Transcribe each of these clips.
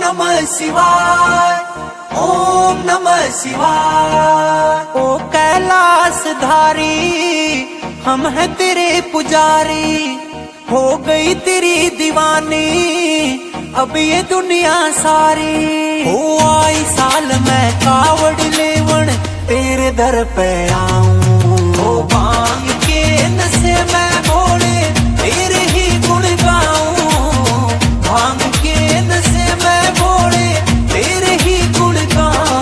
नमः शिवाय, ओम नमः शिवाय। ओ कैलाश धारी हम हैं तेरे पुजारी, हो गई तेरी दीवानी अब ये दुनिया सारी। हो आई साल मैं कावड़ लेवन तेरे दर पे आऊं, हो भांग के नशे में भोले तेरे ही गुण गाऊं, भांग के नशे में भोले तेरे ही गुण गाऊं।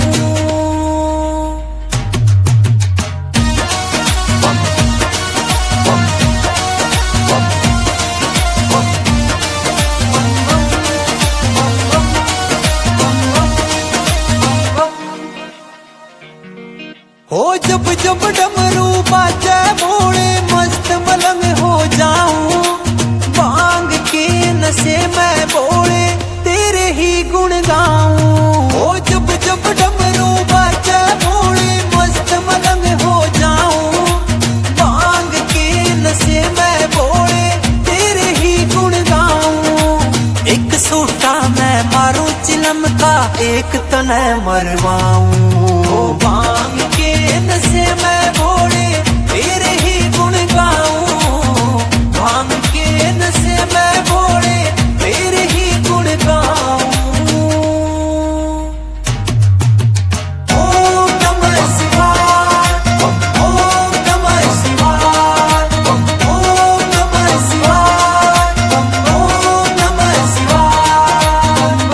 हो जब जब डमरू बाजे भोले मस्त मलंग हो जाऊं, भांग के नशे में भोले तेरे ही गुण गाऊं। हो जब जब डमरू बाजे भोले मस्त मलंग हो जाऊं, भांग के नशे में भोले तेरे ही गुण गाऊं। एक सूटा मैं मारूं चिलम का, एक तने मरवाऊं, हो भांग के नशे में भोले तेरे ही गुण गाऊं, भांग के नशे में भोले तेरे ही गुण गाऊं। ओम नमः शिवाय, ओम नमः शिवाय, ओम नमः शिवाय, ओम नमः शिवाय।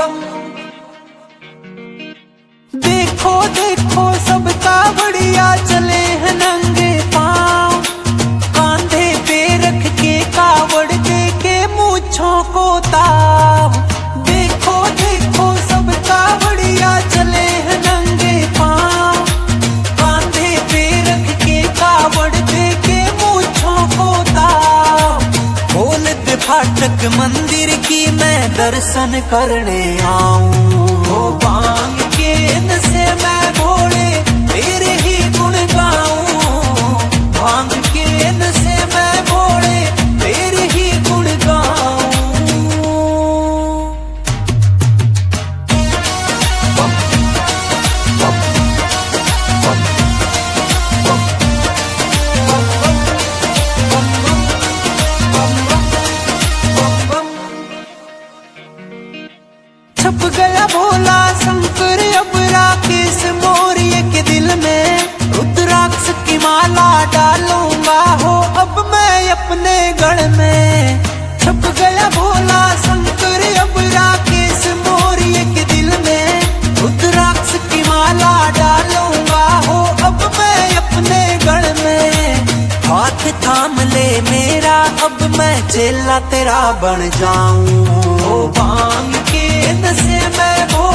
देखो देखो सबका बढ़िया चले हैं नंगे पाँव, कांधे पे रख के कावड़ दे के मूंछों को ताव। देखो देखो सबका बढ़िया चले हैं नंगे पाँव, कांधे पे रख के कावड़ दे के मूंछों को ताव। खोल दे फाटक मंदिर की मैं दर्शन करने आऊं, हो भांग के नशे में भोले तेरे ही गुण गाऊं, भांग के नशे में भोले तेरे ही गुण गाऊं। छप गया भोला शंकर अब राकेश मौर्य के दिल में, रुद्राक्ष की माला डालूंगा हो अब मैं अपने गढ़ में। छप गया भोला शंकर अब राकेश मौर्य के दिल में, रुद्राक्ष की माला डालूंगा हो अब मैं अपने गढ़ में। हाथ थाम ले मेरा अब मैं चेला तेरा बन जाऊं, हो भांग के नशे में